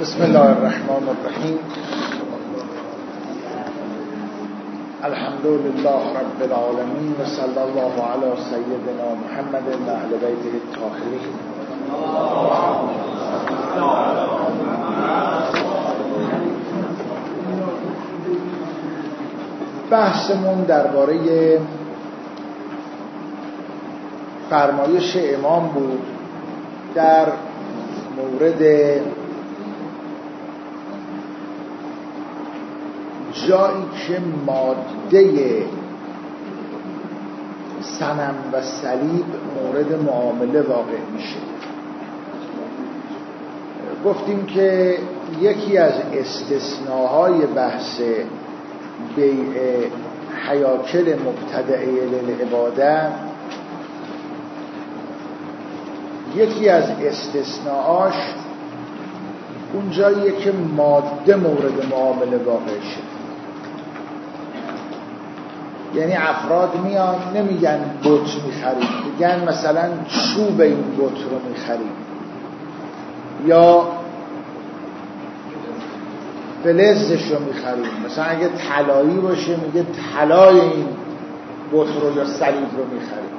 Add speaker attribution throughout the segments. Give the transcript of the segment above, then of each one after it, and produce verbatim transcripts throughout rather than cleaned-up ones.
Speaker 1: بسم الله الرحمن الرحیم. الحمد لله رب العالمین و صلی الله علی سیدنا محمد و اهل بیته الطاهرین. بحثمون درباره فرمایش امام بود در مورد جایی که ماده صنم و صلیب مورد معامله واقع میشه. گفتیم که یکی از استثناهای بحث بیع هیاکل مبتدعه للعباده، یکی از استثناهاش اون جاییه که ماده مورد معامله واقع شد. یعنی افراد میان نمیگن بت میخریم، میگن مثلا چوب این بت رو میخریم یا فلزش رو میخریم. مثلا اگه طلایی باشه میگه طلای این بت رو یا صلیب رو میخریم.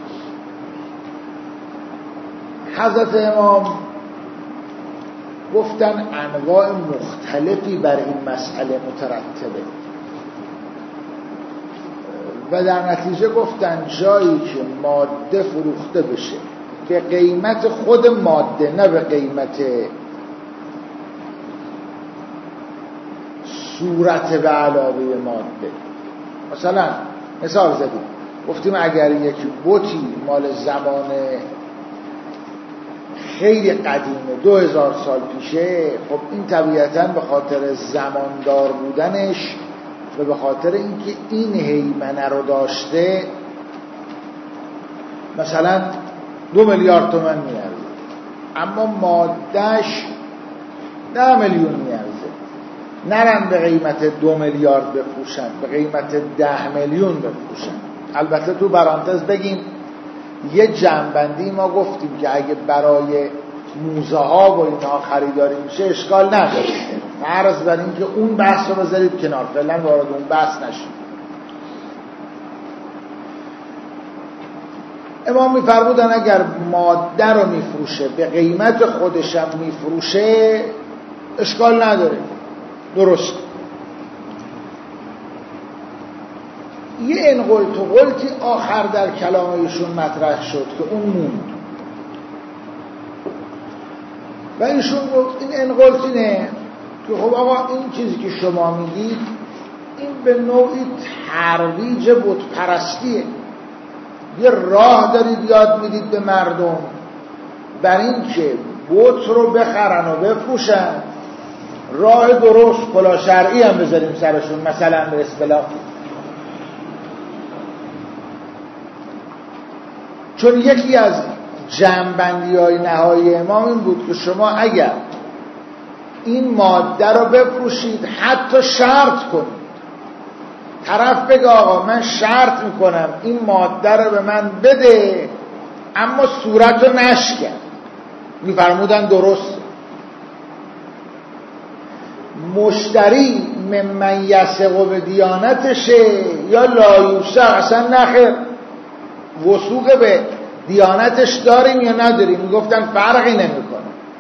Speaker 1: حضرت امام گفتن انواع مختلفی بر این مسئله مترتبه و در نتیجه گفتن جایی که ماده فروخته بشه به قیمت خود ماده، نه به قیمت صورت به علاوه ماده. مثلا مثال زدیم، گفتیم اگر یک بتی مال زمان خیلی قدیمه، دو هزار سال پیشه، خب این طبیعتاً به خاطر زماندار بودنش و به خاطر اینکه این هیمنه رو داشته مثلا دو میلیارد تومان میارزه، اما مادهش ده میلیون میارزه. نرن به قیمت دو میلیارد بفروشن، به قیمت ده میلیون بفروشن. البته تو برانتز بگیم یه جنبندی ما گفتیم که اگه برای موزه ها و اینها خریداری میشه اشکال نداره، عرض بر این که اون بحث رو بذارید کنار، فعلا وارد اون بحث نشید. امام میفرمودن اگر ماده رو میفروشه به قیمت خودش هم میفروشه اشکال نداره، درست. یه انقلت و قلتی آخر در کلام ایشون مطرح شد که اون موند و ایشون گفت این انقلت اینه که خب آقا این چیزی که شما میگید این به نوعی ترویج بت پرستیه. یه راه دارید یاد میدید به مردم بر این که بت رو بخرن و بفروشن. راه درست کلاه شرعی هم بذاریم سرشون، مثلا به اصطلاح. چون یکی از جمع‌بندی‌های نهایی امام این بود که شما اگر این ماده رو بفروشید حتی شرط کنید، طرف بگه آقا من شرط میکنم این ماده رو به من بده اما صورت رو نشکن، میفرمودن درست. مشتری ممن یثق به دیانتشه یا لایوسق، اصلا نخیر وثوق به دیانتش داریم یا نداریم. میگفتن فرقی نمیکنه.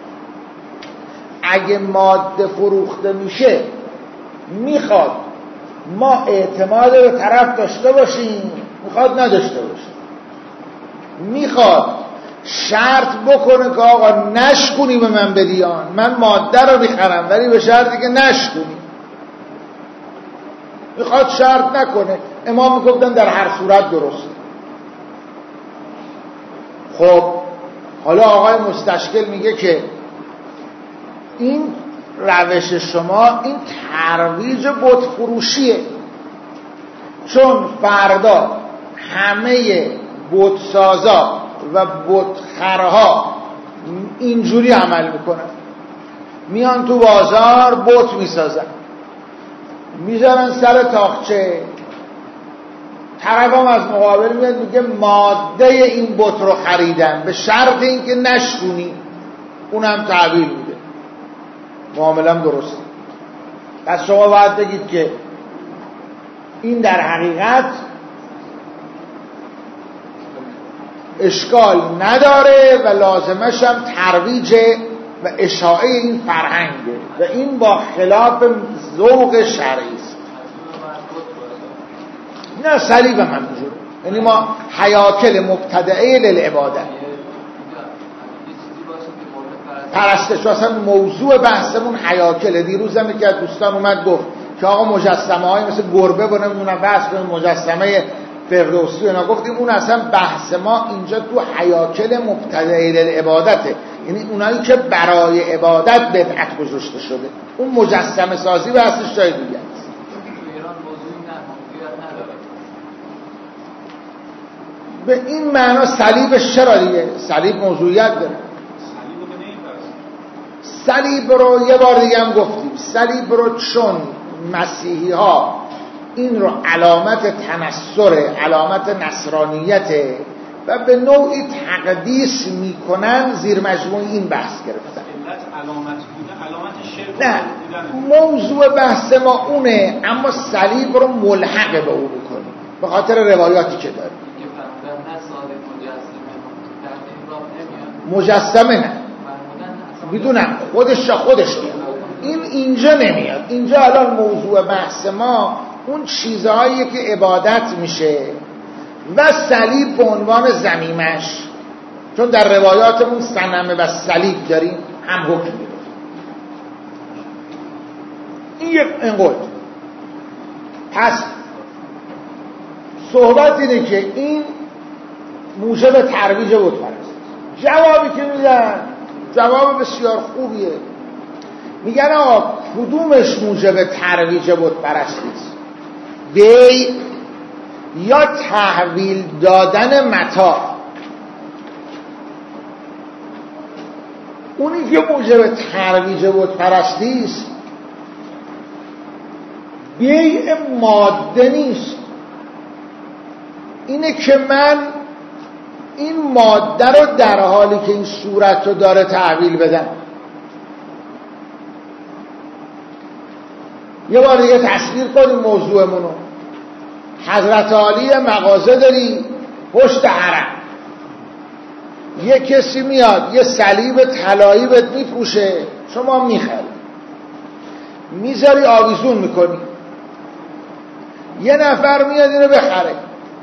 Speaker 1: اگه ماده فروخته میشه میخواد ما اعتماد به طرف داشته باشیم، میخواد نداشته باشیم. میخواد شرط بکنه که آقا نشکنی به من بدیان، من ماده رو میخرم ولی به شرطی که نشکنی. میخواد شرط نکنه. امام میگفتن در هر صورت درست. خب حالا آقای مستشکل میگه که این روش شما این ترویج بت فروشیه، چون فردا همه بت سازا و بت خرها اینجوری عمل میکنن، میان تو بازار بت میسازن، میذارن سر تاقچه، طرف هم از مقابل میاد میگه ماده این بت رو خریدن به شرط اینکه نشکونی، اونم تعبیر میده. معامله درسته. پس شما باید بگید که این در حقیقت اشکال نداره و لازمش هم ترویج و اشاعه این فرهنگه و این با خلاف ذوق شرعی است. نه صلیب هم همینجور، یعنی ما هیاکل مبتدعه للعبادت پرستش اصلا موضوع بحثمون هیاکله. دیروز هم که از دوستان اومد گفت که آقا مجسمه های مثل گربه و نمیدونم بحث کنیم مجسمه فردوسی اینا، گفتیم اون اصلا بحث ما اینجا تو هیاکل مبتدعه للعبادته، یعنی اونایی که برای عبادت بدعت گذاشته شده. اون مجسمه سازی بحثش جای دیگه است. به این معنا صلیبش چرا دیگه؟ صلیب موضوعیت داره. صلیب رو یه بار دیگه هم گفتیم، صلیب رو چون مسیحی ها این رو علامت تنصره، علامت نصرانیته و به نوعی تقدیس میکنن، زیر مجموعه این بحث گرفتن.
Speaker 2: علامت بوده، علامت شرک
Speaker 1: نه، موضوع بحث ما اونه، اما صلیب رو ملحق به اون میکنیم به خاطر روایاتی که داریم. مجسمه نه میدونم خودش خودش میاد، این اینجا نمیاد. اینجا الان موضوع بحث ما اون چیزهایی که عبادت میشه و صلیب به عنوان ضمیمش، چون در روایاتمون صنم و صلیب داریم هم حکم میده. این یک انقل. پس صحبت اینه که این موجب ترویج بت پرستی. جوابی که میدن جواب بسیار خوبیه، میگن آقا کدومش موجب ترویج بت پرستی است؟ بیع یا تحویل دادن متاع؟ اونی که موجب ترویج بت پرستی است بیع ماده نیست، اینه که من این ماده رو در حالی که این صورت رو داره تحویل بدم. یه بار دیگه تصویر کنیم موضوعمونو. حضرت عالی مغازه داری پشت حرم، یه کسی میاد یه صلیب طلایی بهت میفروشه، شما میخری میذاری آویزون میکنی، یه نفر میاد اینو بخره،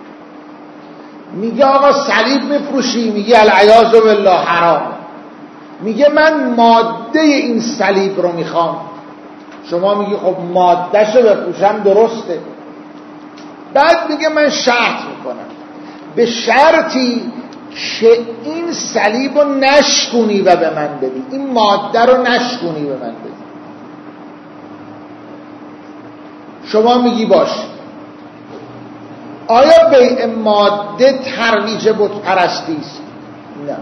Speaker 1: میگه آقا صلیب میفروشی؟ میگه العیاذ بالله حرام. میگه من ماده این صلیب رو میخوام. شما میگی خب مادهشو بفروشم درسته. بعد میگه من شرط میکنم به شرطی که این صلیب رو نشکونی و به من بدی، این ماده رو نشکونی به من بدی. شما میگی باش. آیا بیع ماده ترویج بت پرستی است؟ نه.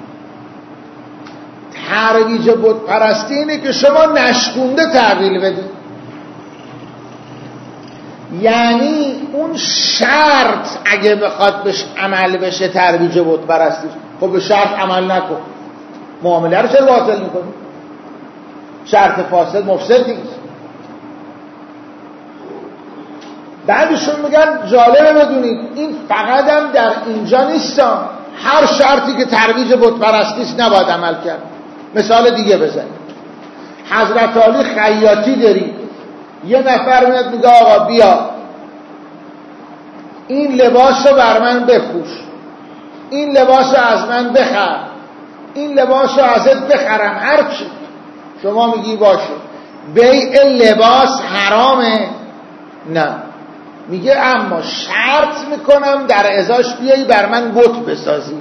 Speaker 1: ترویج بت پرستی اینه که شما نشکونده تحویل بدی، یعنی اون شرط اگه بخواد بهش عمل بشه ترویج بت پرستی. خب به شرط عمل نکن، معامله رو چرا باطل میکنی؟ شرط فاسد مفسد نیست. بعدشون میگن جالبه بدونید این فقط هم در اینجا نیستم، هر شرطی که ترویج بت پرستی است نباید عمل کرد. مثال دیگه بزنید. حضرت علی خیاطی داری، یه نفر میاد میگه آقا بیا این لباس رو بر من بفروش، این لباس رو از من بخر، این لباس رو ازت بخرم، هر چی. شما میگی باشه. بیع لباس حرامه؟ نه. میگه اما شرط میکنم در ازاش بیایی بر من بت بسازی.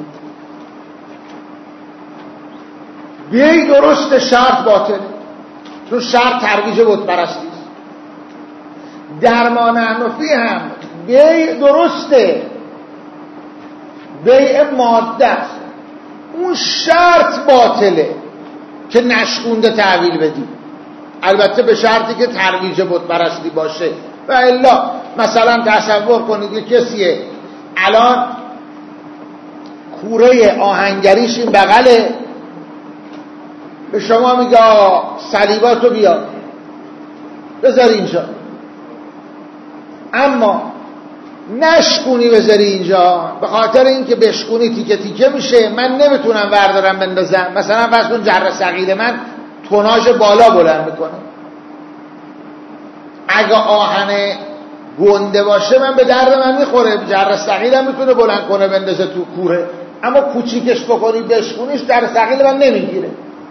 Speaker 1: بیای درست، شرط باطل، چون شرط ترویج بت پرستی است. درمان حنفی هم بیع درسته، بیع ماده است، اون شرط باطله که نشکونده تحویل بدی، البته به شرطی که ترویج بت پرستی باشه. و الا مثلا تصور کنید یه کسیه الان کوره آهنگریش این بغله، به شما میگه صلیباتو بیار بذار اینجا، اما نشکونی بذاری اینجا، به خاطر اینکه بشکونی تیکه تیکه میشه، من نمیتونم بردارم بندازم. مثلا فرض کن جره ثقیل من توناژ بالا بلند میکنه، اگه آهن گنده باشه من به درد من میخوره، جره ثقیل هم میتونه بلند کنه بندازه تو کوره، اما کوچیکش بکنی بشکونیش جره ثقیل من نمیگیره.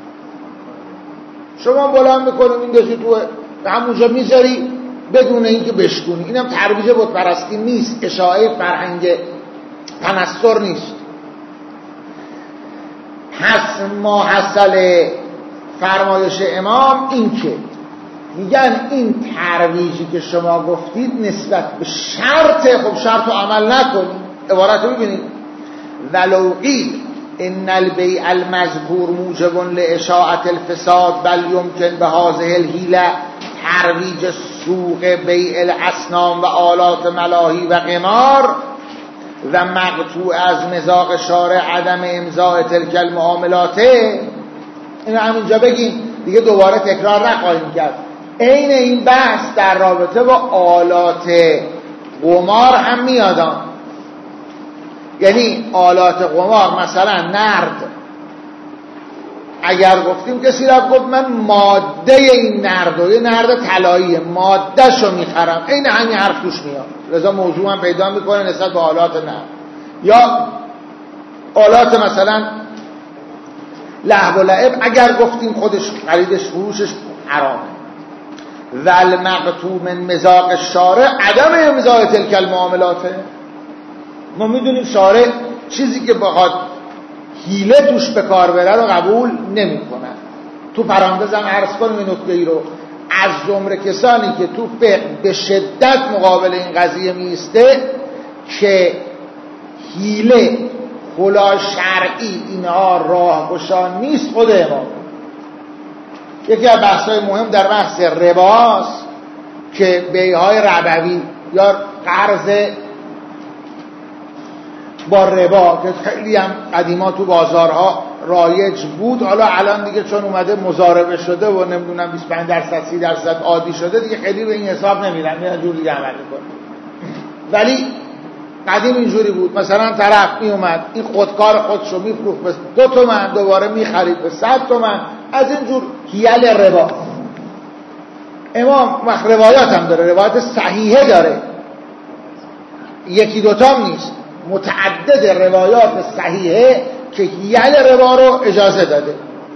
Speaker 1: شما بلند میکنی میندازی تو همونجا میذاری بدون اینکه بشکونی. اینم ترویج بت پرستی نیست، اشاعه فرهنگ تنصر نیست. پس ما حاصل فرمایش امام این که میگن این ترویجی که شما گفتید نسبت به شرط، خب شرط رو عمل نکنید. عبارت رو ببینید، ولو قیل ان البیع المذکور موجب لاشاعة الفساد بل یمکن بهذه الحیله ترویج سوق بیع الاصنام و آلات ملاهی و قمار و مقطوع از مذاق شارع عدم امضاء تلک المعاملات. اینو همینجا بگیم دیگه، دوباره تکرار نخواهیم کرد. عین این بحث در رابطه با آلات قمار هم میادم. یعنی آلات قمار مثلا نرد، اگر گفتیم کسی را گفت من ماده این نرد و یه نرد طلاییه ماده شو میخرم، این همین حرف توش میاد، لذا موضوع هم پیدا میکنه نسبت به آلات نرد. یا آلات مثلا لهو و لعب، اگر گفتیم خودش خریدش فروشش حرامه. ول مقطوع من مذاق شارع عدم امضاء تلک المعاملاته. ما میدونیم شارع چیزی که بخواد حیله توش به کار بره رو قبول نمی کنن. تو پرانتز هم عرض کنیم این نکته ای رو، از جمله کسانی که تو فقه به شدت مقابل این قضیه میسته که حیله خلا شرعی اینها راهگشا نیست خود امام. یکی از بحث‌های مهم در بحث رباست که بیع‌های ربوی یا قرض با ربا که خیلی هم قدیما تو بازارها رایج بود، حالا الان دیگه چون اومده مضاربه شده و نمیدونم بیست و پنج درصد سی درصد عادی شده دیگه خیلی به این حساب نمیرن، میرن جور دیگه عمل میکنن. ولی قدیم اینجوری بود، مثلا طرف می اومد این خودکار خودشو میفروخت به دو تومن، دوباره میخرید به صد تومن، از اینجور حیل ربا. امام وقت روایات هم داره، روایات صحیحه داره، یکی دوتام نیست، متعدد روایات صحیحه که حیل ربا رو اجازه داده.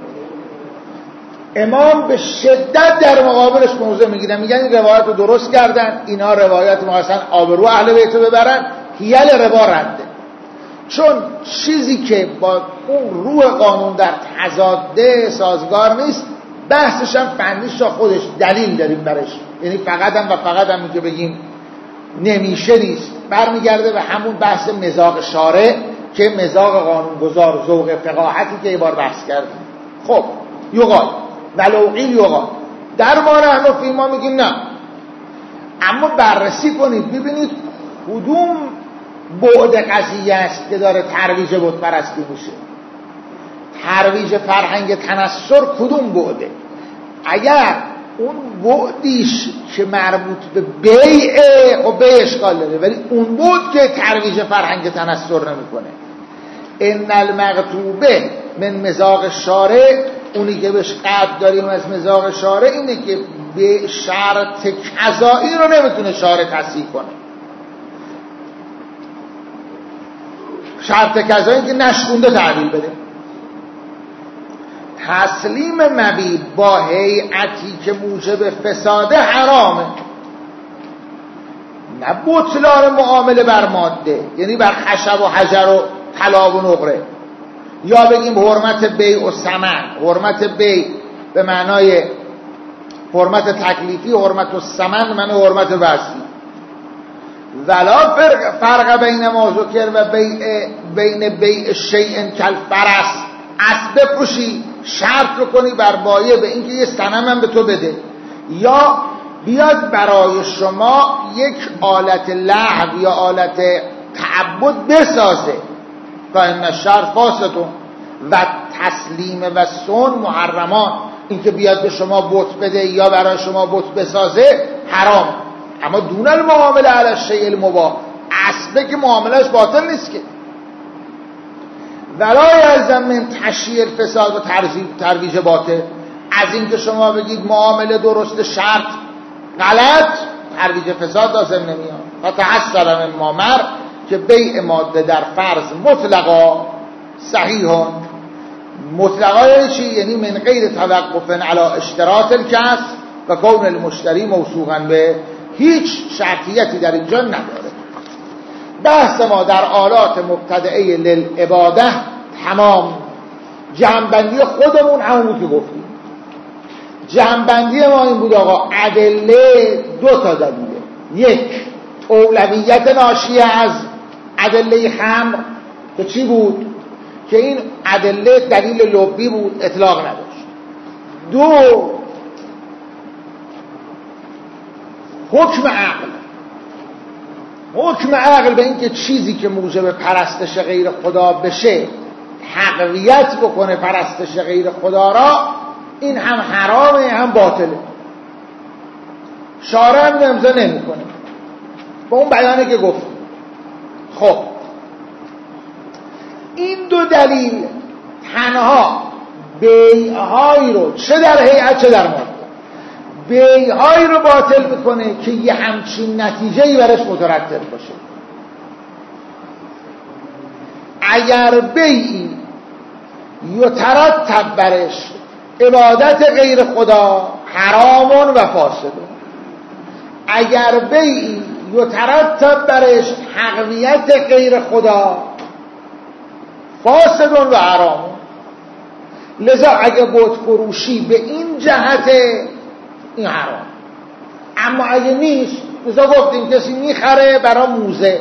Speaker 1: امام به شدت در مقابلش موضع میگیرن، میگن این روایت رو درست کردن، اینا روایت ما اصلا آبرو اهل بیت ببرن، حیل ربا رده. چون چیزی که با اون روح قانون در تضاده سازگار نیست، بحثش هم فنیش را خودش دلیل داریم برش، یعنی فقط هم و فقط هم که بگیم نمیشه نیست، برمیگرده به همون بحث مذاق شارع که مذاق قانونگذار، ذوق فقاهتی که یه بار بحث کردیم. خب یقال ولو قیل یقال، در ما نحن فی ما میگیم نه، اما بررسی کنید ببینید کدوم بعد قضیه است که داره ترویج بت پرستی میشه، ترویج فرهنگ تنصر کدوم بعده. اگر اون بعدیش که مربوط به بیعه خب بیع اشکال داره، ولی اون بعد که ترویج فرهنگ تنصر نمیکنه. ان المقطوبه من مذاق شارع، اونی که بهش قطع داریم از مذاق شارع اینه که به شرط قضایی رو نمیتونه شارع تصحیح کنه. شرط قضایی که نشکونده تعبیر بده. تسلیم مبیع با هیئتی که موجب فساده حرامه، نه بطلان معامله بر ماده، یعنی بر خشب و حجر و طلا و نقره، یا بگیم حرمت بیع و ثمن. حرمت بیع به معنای حرمت تکلیفی، حرمت و ثمن به معنای حرمت وضعی. ولا فرق, فرق بین ما ذکر و بیع بین بیع شیء کالفرس، اسب بفروشی شرط رو کنی بر بایع به اینکه یه صنم هم به تو بده، یا بیاد برای شما یک آلت لهو یا آلت تعبد بسازه، تا این شرط فاسدون و تسلیم و سن محرمان. اینکه بیاد به شما بت بده یا برای شما بت بسازه حرام، اما دون المعامله علی الشیء المباح، اصله که معاملهش باطل نیست که. ولا یلزم من تشییع الفساد و ترویج باطل، از اینکه شما بگید معامله درست شرط غلط، ترویج فساد لازم نمیاد. فتحصل من ما مر که بیع ماده در فرض مطلقا صحیح. مطلقا یعنی چی؟ یعنی من غیر توقف علی اشتراط الکسب و کون المشتری موثوقا به، هیچ شرطیتی در اینجا نداره. بحث ما در آلات مبتدعه للعباده تمام. جمع‌بندی خودمون همون که گفتیم، جمع‌بندی ما این بود آقا، ادله دو تا دلیله. یک، اولویت ناشیه از ادله خمر که چی بود؟ که این ادله دلیل لبی بود، اطلاق نداشت. دو، حکم عقل. حکم عقل به این که چیزی که موجب پرستش غیر خدا بشه تقویت بکنه پرستش غیر خدا را، این هم حرامه هم باطله. شارع هم امضا نمی‌کنه با اون بیانه که گفت. خب این دو دلیل تنها بیع‌هایی رو چه در هیئت چه در ماده، بیع‌هایی رو باطل میکنه که یه همچین نتیجه‌ای برش مترتب باشه. اگر بیعی یترتب برش عبادت غیر خدا حرامون و فاسدون، اگر بیعی یترتب برش تقویت غیر خدا فاسدون و حرامون. لذا اگه بت فروشی به این جهت این حرام، اما اگه نیست، لذا گفتیم کسی میخره برای موزه،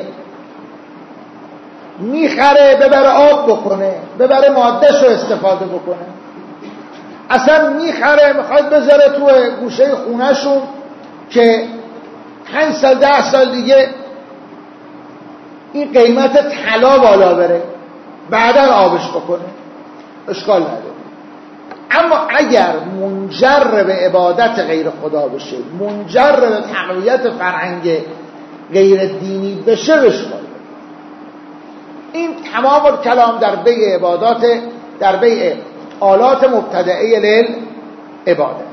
Speaker 1: میخره ببره آب بکنه، ببره مادهشو استفاده بکنه، اصلا میخره میخواد بذاره تو گوشه خونهشون که پنج سال ده سال دیگه این قیمت طلا بالا بره، بعداً آبش بکنه، اشکال نداره. اما اگر منجر به عبادت غیر خدا بشه، منجر به تقویت فرهنگ غیر دینی بشه، بشه. این تمام کلام در بیع عبادات، در بیع آلات مبتدعه للعباده.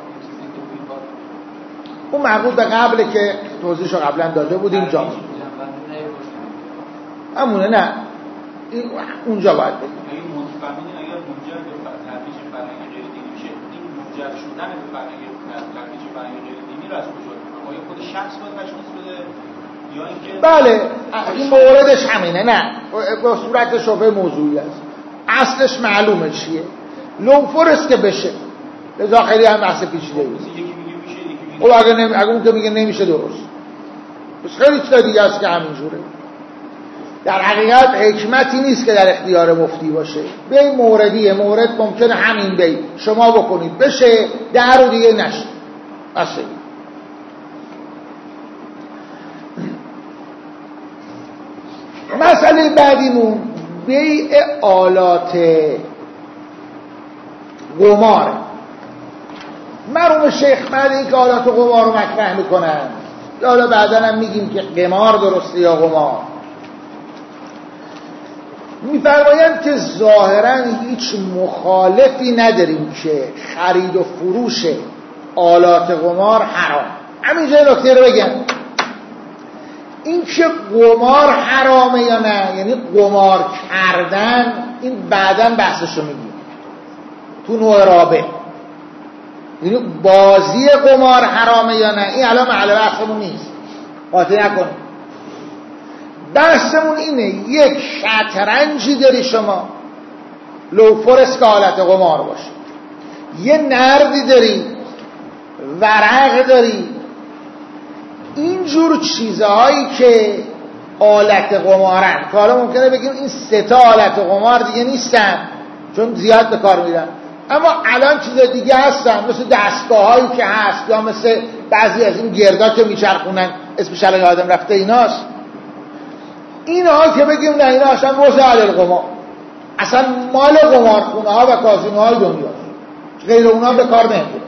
Speaker 1: اون مربوط به قبله که توضیحشو قبلا داده بودیم جا همونه. نه اونجا باید بگیم
Speaker 2: این متفهمین اگر منجر به ترویج فرهنگ غیر دینی میشه، این منجر شدن به فرهنگ ترویج فرهنگ غیر دینی را از کجا می‌کنه؟ آیا خود شخص باید تشخیص بده یا اینکه
Speaker 1: بله این موردش همینه؟ نه، به صورت شبه موضوعی است. اصلش معلومه چیه، لوفرست که بشه. لذا خیلی هم بحث پیچیده است.
Speaker 2: یکی میگه میشه، یکی میگه
Speaker 1: خب اگه نمی... اگه اون که میگه نمیشه درست، بس خیلی چیز دیگه است که همینجوره. در حقیقت حکمتی نیست که در اختیار مفتی باشه. به این موردیه، مورد ممکنه همین بی شما بکنید بشه، در رو دیگه نشه. باشه. مسئله بعدیمون بیع آلات قمار. مرحوم شیخ بعد این که آلات قمار رو مطرح میکنن، حالا بعداً هم میگیم که قمار درسته یا قمار، میفرمایند که ظاهراً هیچ مخالفی نداریم که خرید و فروش آلات قمار حرام. همینجا نکته رو بگم، این که قمار حرامه یا نه، یعنی قمار کردن، این بعداً بحثشو میگیم تو نوع رابع. یعنی بازی قمار حرامه یا نه، این الان محل بحثمون نیست، قاطی نکنیم. بحثمون اینه یک شطرنجی داری شما، لوفرست که حالت قمار باشه، یه نردی داری، ورق داری، اینجور چیزهایی که آلت قمارن، که حالا ممکنه بگیم این سه تا آلت قمار دیگه نیستن چون زیاد به کار میرن، اما الان چیز دیگه هستن، مثل دستگاه هایی که هست، یا مثل بعضی از این گردا که میچرخونن اسمش الان یادم رفته، ایناست. اینها که بگیم نه اینا اصلا وسع القمار، اصلا مال قمارخونه ها و کازینوهای دنیا، غیر اونا به کار نمیره.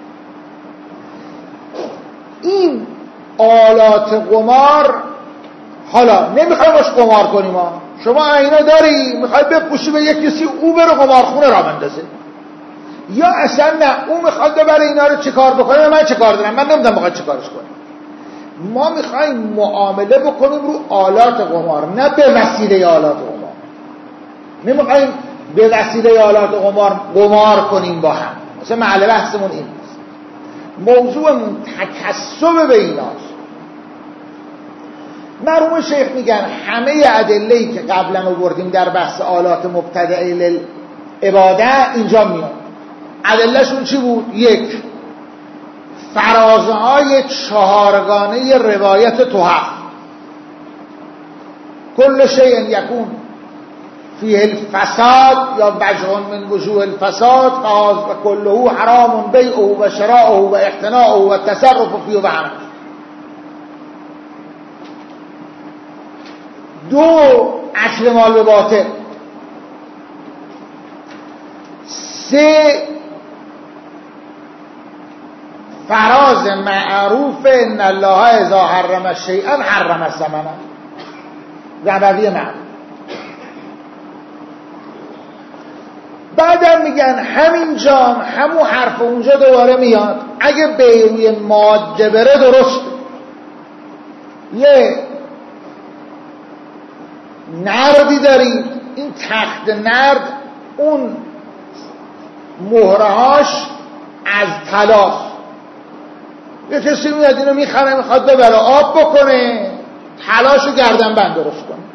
Speaker 1: این آلات قمار حالا نمیخوای باش قمار کنیم ها، شما اینا داری میخوای بپوشی به یک کسی او بره قمارخونه را بندازه، یا اصلا نه اون میخواد ببره اینا رو چه کار بکنه، من چه کار دارم، من نمیدونم بخواد چه کارش کنه. ما میخوایم معامله بکنیم رو آلات قمار، نه به وسیله آلات قمار. نمیخوایم به وسیله آلات قمار قمار کنیم با هم. مثلا معله بحثمون این نیست. موضوعمون تکسب به ایناست. مرحوم شیخ میگن همه ادله‌ای که قبلا آوردیم در بحث آلات مبتدعه للعباده اینجا میاد. ادلهشون چی بود؟ یک، فرازهای چهارگانه روایت تحف، کل شیء یکون فیه الفساد یا وجه من وجوه الفساد فاز و کله حرام بیعه و شراعه و اقتناعه و تصرف فیه و همه. دو، اکل مال به باطل. سه، فراز معروف ان الله اذا حرم شیئا حرم ثمنه، ربوی معروف. بعدم میگن همین جام همون حرف اونجا دوباره میاد، اگه به روی ماده بره درست. یه نردی داریم، این تخت نرد اون مهرهاش از طلاست، یه کسی میاد اینو میخره میخواد ببره آب بکنه، طلاشو گردن بند درست کنه.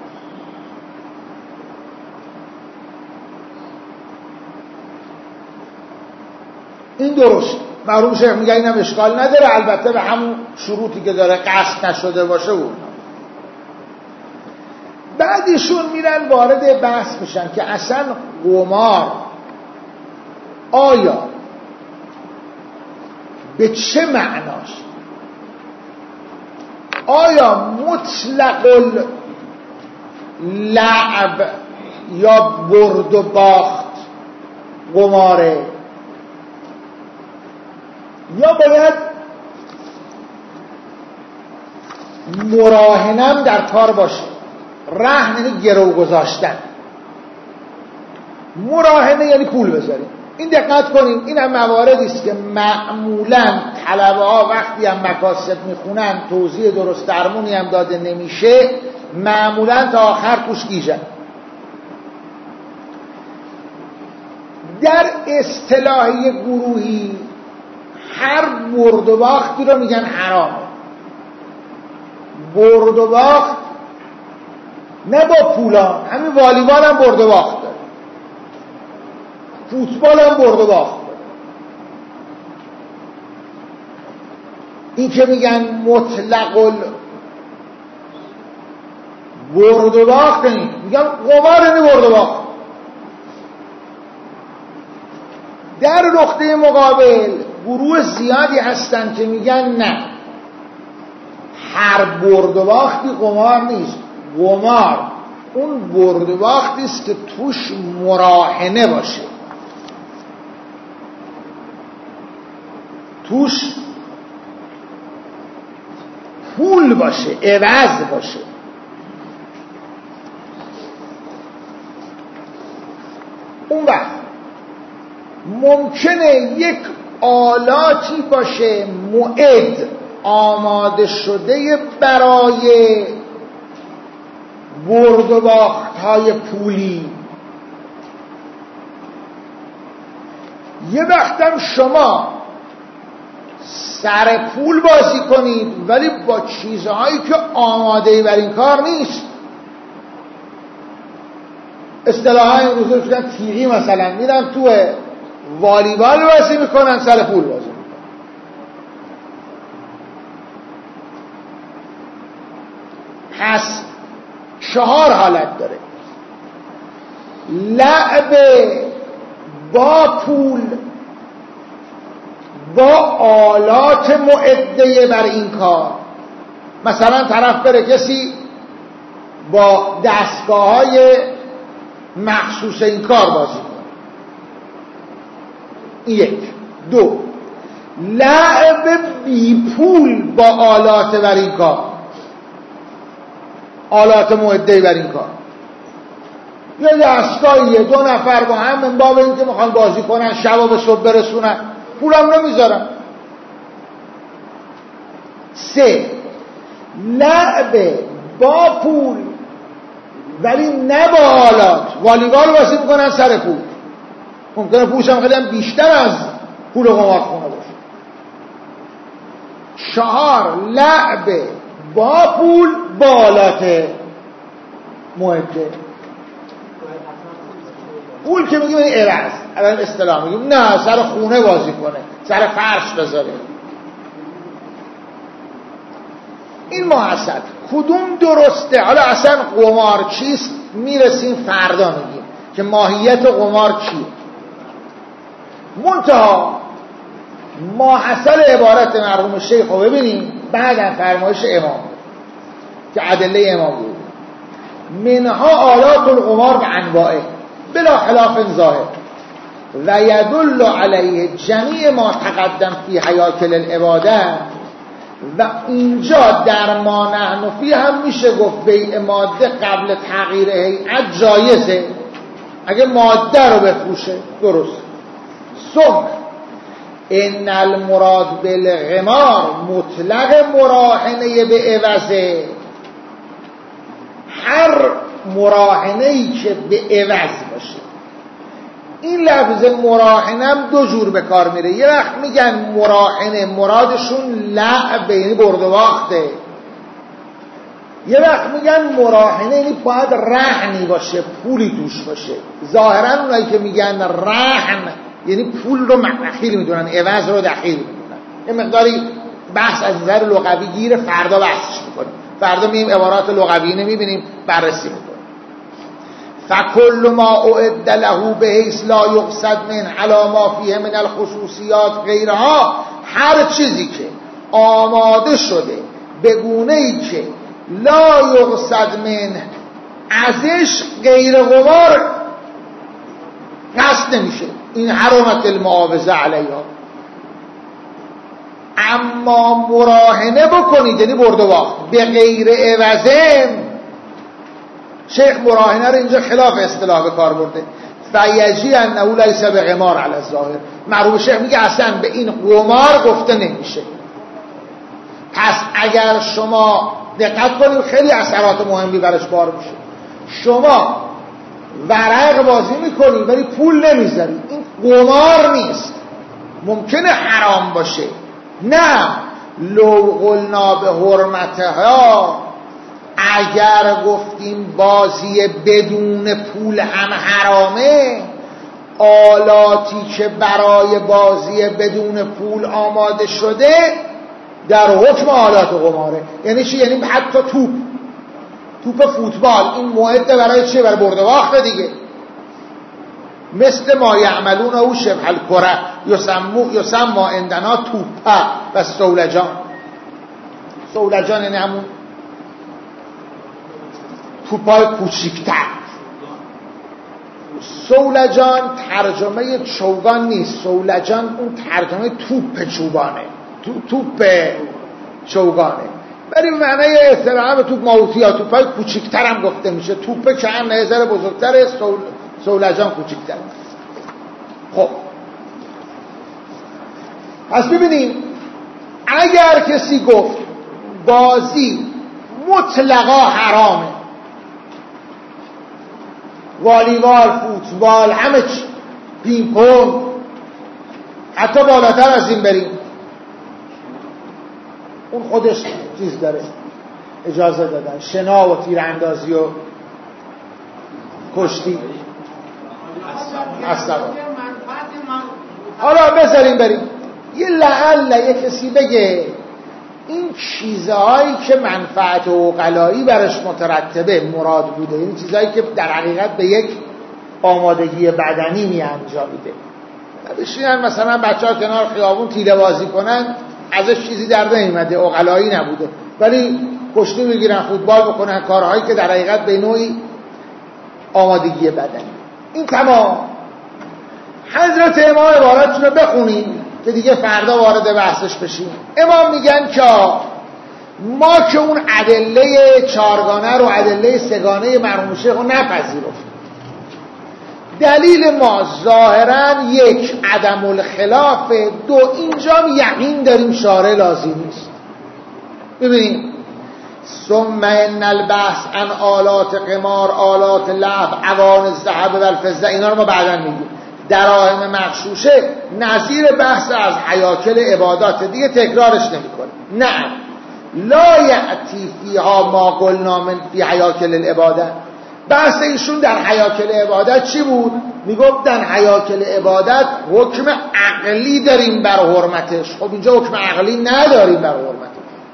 Speaker 1: این درست. مرحوم شیخ میگه اینم اشکال نداره، البته به همون شروطی که داره قصد نشده باشه بود. بعدیشون میرن وارد بحث میشن که اصلا قمار آیا به چه معناست؟ آیا مطلق لعب یا برد و باخت قماره، یا باید مراهنم در کار باشه؟ رهن یعنی گرو گذاشتن، مراهنه یعنی پول بذاریم. این دقت کنیم، این هم مواردی است که معمولا طلبه ها وقتی هم مکاسب میخونن توضیح درست درمونی هم داده نمیشه، معمولا تا آخر توش گیجن. در اصطلاحی گروهی هر برد و باختی رو میگن حرامه. برد و باخت نه با پولا، همین والیبال هم برد و باخت داره، فوتبال هم برد و باخت داره. این که میگن مطلق برد و باخت نیست، میگن قمار یعنی برد و باخت. در نقطه مقابل گروه زیادی هستن که میگن نه، هر برد و باختی قمار نیست. قمار اون برد و باختی است که توش مراهنه باشه، توش پول باشه، عوض باشه. اون وقت ممکنه یک آلاتی باشه معد آماده شده برای برد و باخت های پولی. یه وقتم شما سر پول بازی کنید ولی با چیزهایی که آماده بر این کار نیست. اصطلاحا این روزا شدن تیغی، مثلا میرن تو والیبال بازی میکنن، سر پول بازی میکنن. پس چهار حالت داره: لعب با پول، با آلات معده بر این کار. مثلا طرف بره کسی با دستگاه های مخصوص این کار بازی کنه. یک. دو، لعب بی پول با آلات بر این کار، آلات معده‌ای بر این کار. یه دستگاهیه دو نفر با هم من باب این که میخوان بازی کنن شب و به صبح برسونن، پولم نمیذارن. سه، لعب با پول ولی نه با آلات. والیبال بازی میکنن سر پول، ممکنه پولش هم خیلی هم بیشتر از پول قمارخونه باشه. چهار، لعب با پول با آلات معده. پول که میگیم این عوض، الان اصطلاح میگیم نه سر خونه بازی کنه، سر فرش بذاره. این محسد کدوم درسته؟ حالا اصلا قمار چیست میرسیم فردا میگیم که ماهیت قمار چیه. منتها ماحصل عبارت مرحوم شیخ رو ببینیم بعد از فرمایش امام که ادله امام بود. منها آلات القمار به انواعه بلا خلاف ظاهر و یدل علیه جمیع ما تقدم فی حیاکل العباده. و اینجا در ما نحن فی هم میشه گفت بیع ماده قبل تغییر هیئت جایزه اگه ماده رو بفروشه، درست. ثم ان المراد بالغمار مطلق مراهنه به عوضه. هر مراهنه‌ای که به عوض باشه. این لفظ مراهنه هم دو جور به کار میره. یه وقت میگن مراهنه مرادشون لعب یعنی برد و باخته، یه وقت میگن مراهنه یعنی باید رهنی باشه، پولی توش باشه. ظاهرا اونایی که میگن رهن یعنی پول رو دخیل میدونن، عوض رو دخیل میدونن. یه مقداری بحث از نظر لغوی گیر، فردا بحثش میکنیم. فردا مییم عبارات لغوی نمیبینیم، بررسی میکنیم. فکل ما اعد له بحیث لا یقصد من علی ما فیه من الخصوصیات غیرها، هر چیزی که آماده شده به گونه‌ای که لا یقصد من ازش غیر قمار قصد نمیشه، این حرمت المعاوضه علیها. اما مراهنه بکنید یعنی برد و باخت به غیر عوضه، شیخ مراهنه رو اینجا خلاف اصطلاح به کار برده. فیجی انه لیس به قمار علی الظاهر. مرحوم شیخ میگه اصلا به این قمار گفته نمیشه. پس اگر شما دقت کنید خیلی اثرات مهمی برش بار میشه. شما ورق بازی میکنید ولی پول نمیذارید، این قمار نیست. ممکنه حرام باشه. نه لو قلنا به حرمتها، اگر گفتیم بازی بدون پول هم حرامه، آلاتی که برای بازی بدون پول آماده شده در حکم آلات قماره. یعنی چی؟ یعنی حتی توپ توپ فوتبال این معده برای چه؟ برای برد و باخت دیگه. مثل ما یعملون او شبه الکره یسمو یسمى عندنا توپه و سولجان. سولجان یعنی همون توپای کوچیک‌تر. سولجان ترجمه چوگان نیست، سولجان اون ترجمه توپ چوبانه، تو توپ چوگانه. ولی معنی اصطلاحاً به توپ ماوتی یا توپای کوچیک‌تر هم گفته میشه. توپ که هم نظر بزرگتره، سول... سولجان کوچیک‌تر. خب پس ببینیم اگر کسی گفت بازی مطلقا حرامه، والیبال، فوتبال، همه چی، پینگ پونگ، حتی بالاتر از این بریم، اون خودش چیز داره، اجازه دادن، شنا و تیراندازی و کشتی. اصلا حالا بذاریم بریم. یه لعل یه کسی بگه این چیزهایی که منفعت عقلایی برش مترتبه مراد بوده، این چیزهایی که در حقیقت به یک آمادگی بدنی می انجامیده. بشینن مثلا بچه ها کنار خیابون تیره بازی کنن، ازش چیزی در نمیمده، عقلایی نبوده، ولی کشتی بگیرن، فوتبال بکنن، کارهایی که در حقیقت به نوعی آمادگی بدنی. این تمام. حضرت امام عبارتشون رو بخونیم که دیگه فردا وارد بحثش بشیم. امام میگن که ما که اون ادله چارگانه رو ادله سگانه مرحوم شیخ رو نپذیرفتیم. دلیل ما ظاهرا یک عدم الخلاف، دو اینجا یقین داریم شارع لازم نیست. ببینیم ثم ان البحث عن آلات قمار، آلات لعب، اواني الذهب و الفضه، اینا رو ما بعدا میگیم. دراهم مغشوشه نظیر بحث از هیاکل عبادات، دیگه تکرارش نمیکنه. نه لا یأتی فیها ما قلنا من فی هیاکل العبادت. بحث ایشون در هیاکل عبادت چی بود؟ میگفتن هیاکل عبادت حکم عقلی داریم بر حرمتش. خب اینجا حکم عقلی نداریم بر حرمتش.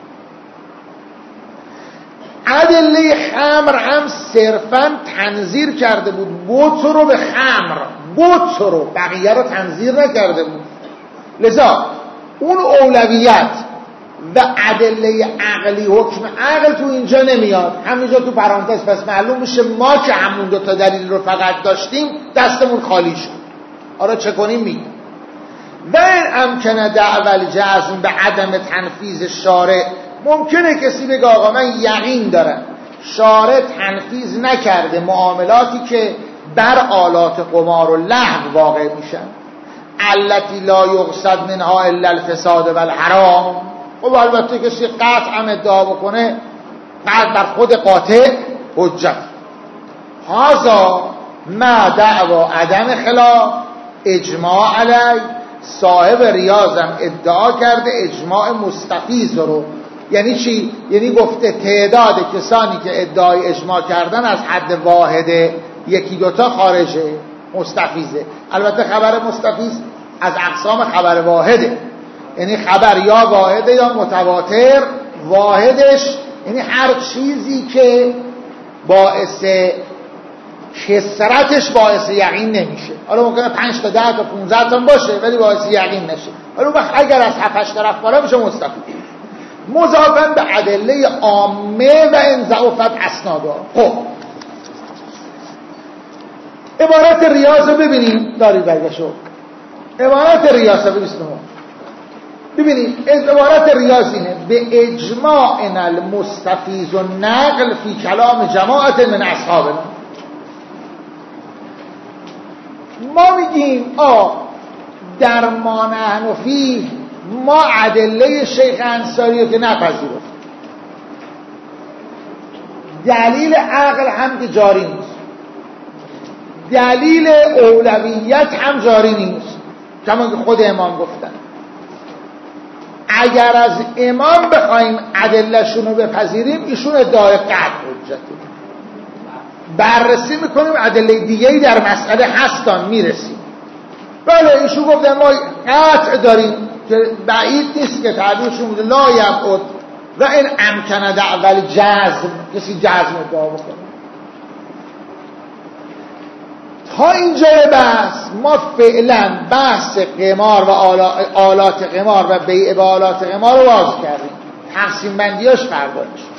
Speaker 1: ادله خمر هم صرفا تنظیر کرده بود، بوت رو به خمر، بوت رو، بقیه رو تنظیر نکرده بود. لذا اون اولویت و ادله عقلی، حکم عقل تو اینجا نمیاد. همینجا تو پرانتز پس معلوم میشه ما که همون دو تا دلیل رو فقط داشتیم دستمون خالی شد. آره چه کنیم میگیم. و این امکنه دعوی الجزم به عدم تنفیذ شارع. ممکنه کسی بگه آقا من یقین دارم شارع تنفیذ نکرده معاملاتی که بر آلات قمار و لهو واقع میشن، التی لا یقصد منها الا الفساد و الحرام. خب البته کسی قطع هم ادعا بکنه بعد بر خود قاطع حجت. هذا ما دعوا عدم خلاف اجماع علی. صاحب ریاضم ادعا کرده اجماع مستفیض رو. یعنی چی؟ یعنی گفته تعداد کسانی که ادعای اجماع کردن از حد واحد یکی دوتا خارجه، مستفیضه. البته خبر مستفیض از اقسام خبر واحده، یعنی خبر یا واحده یا متواتر. واحدش یعنی هر چیزی که باعث کثرتش باعث یقین نمیشه. حالا ممکنه پنج تا ده تا پانزده تا باشه ولی باعث یقین نشه. حالا اگر از هفت هشت طرف بالا میشه مستفیض. مضافاً به ادله عامه و ان ضعفت اسنادها. خب عبارت ریاض رو ببینیم. داری برگشو عبارت ریاض رو ببینیم. ببینیم عبارت ریاض اینه: به اجماع المستفیض و نقل فی کلام جماعت من اصحابنا. ما میگیم آ در ما نحن فیه ما ادله شیخ انصاری رو که نپذیرفت، دلیل عقل هم که جاری نیست، دلیل اولویت هم جاری نیست، کما که خود امام گفتن. اگر از امام بخوایم ادله‌شون رو بپذیریم ایشون ادعای قطع حجته. بررسی میکنیم ادله دیگه‌ای در مسئله هستن میرسیم. بله ایشون گفتن ما قطع داریم که بعید نیست که تعبیرشون بوده لا یبعد و این امکنه دعوی جزم، کسی جزم ادعا بکنه. تا اینجای بحث ما فعلا بحث قمار و آلات قمار و بیع به آلات قمار رو واضح کردیم، تقسیم بندیاش فردا میشه.